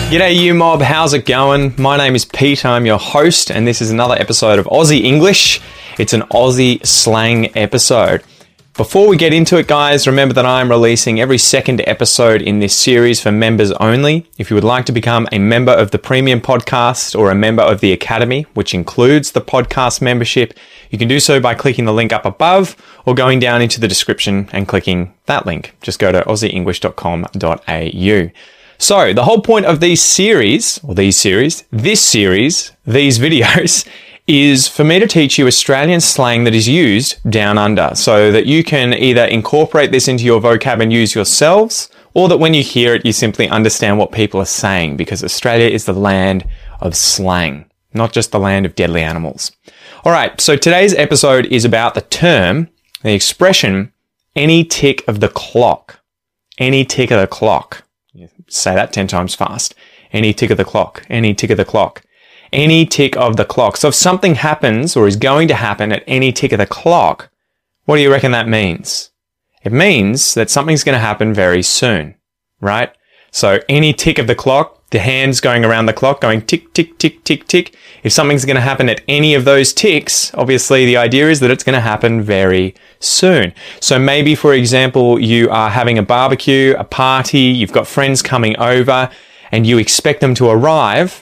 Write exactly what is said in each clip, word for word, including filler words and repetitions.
G'day you mob, how's it going? My name is Pete, I'm your host, and this is another episode of Aussie English. It's an Aussie slang episode. Before we get into it, guys, remember that I'm releasing every second episode in this series for members only. If you would like to become a member of the Premium Podcast or a member of the Academy, which includes the podcast membership, you can do so by clicking the link up above or going down into the description and clicking that link. Just go to aussie english dot com dot a u. So the whole point of these series, or these series, this series, these videos, is for me to teach you Australian slang that is used down under, so that you can either incorporate this into your vocab and use yourselves, or that when you hear it, you simply understand what people are saying, because Australia is the land of slang, not just the land of deadly animals. All right, so today's episode is about the term, the expression, any tick of the clock. Any tick of the clock. Say that ten times fast. Any tick of the clock. Any tick of the clock. Any tick of the clock. So if something happens or is going to happen at any tick of the clock, what do you reckon that means? It means that something's going to happen very soon, right? So any tick of the clock, the hands going around the clock going tick, tick, tick, tick, tick. If something's going to happen at any of those ticks, obviously the idea is that it's going to happen very soon. So maybe, for example, you are having a barbecue, a party, you've got friends coming over, and you expect them to arrive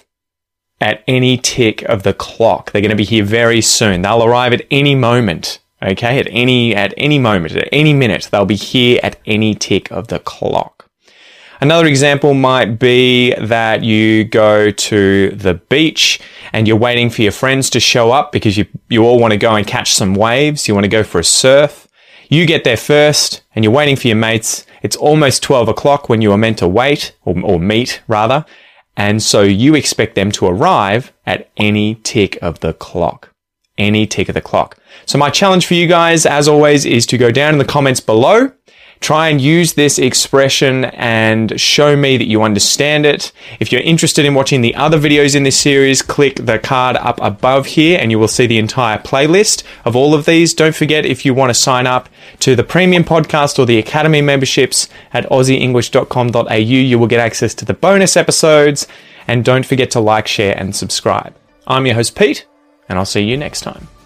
at any tick of the clock. They're going to be here very soon. They'll arrive at any moment, okay? At any, at any moment, at any minute. They'll be here at any tick of the clock. Another example might be that you go to the beach and you're waiting for your friends to show up because you, you all want to go and catch some waves. You want to go for a surf. You get there first and you're waiting for your mates. It's almost twelve o'clock when you are meant to wait, or, or meet rather. And so you expect them to arrive at any tick of the clock. Any tick of the clock. So my challenge for you guys, as always, is to go down in the comments below. Try and use this expression and show me that you understand it. If you're interested in watching the other videos in this series, click the card up above here and you will see the entire playlist of all of these. Don't forget, if you want to sign up to the Premium Podcast or the Academy memberships at aussie english dot com dot a u, you will get access to the bonus episodes. And don't forget to like, share and subscribe. I'm your host, Pete, and I'll see you next time.